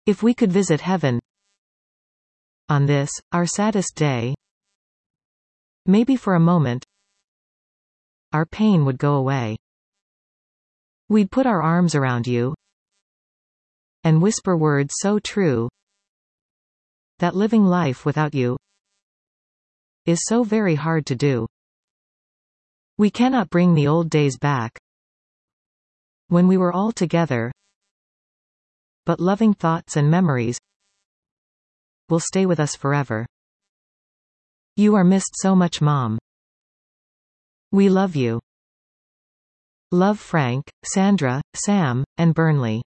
If we could visit heaven on this, our saddest day, maybe for a moment, our pain would go away. We'd put our arms around you and whisper words so true that living life without you is so very hard to do. We cannot bring the old days back when we were all together, but loving thoughts and memories will stay with us forever. You are missed so much, Mom. We love you. Love, Frank, Sandra, Sam, and Burnley.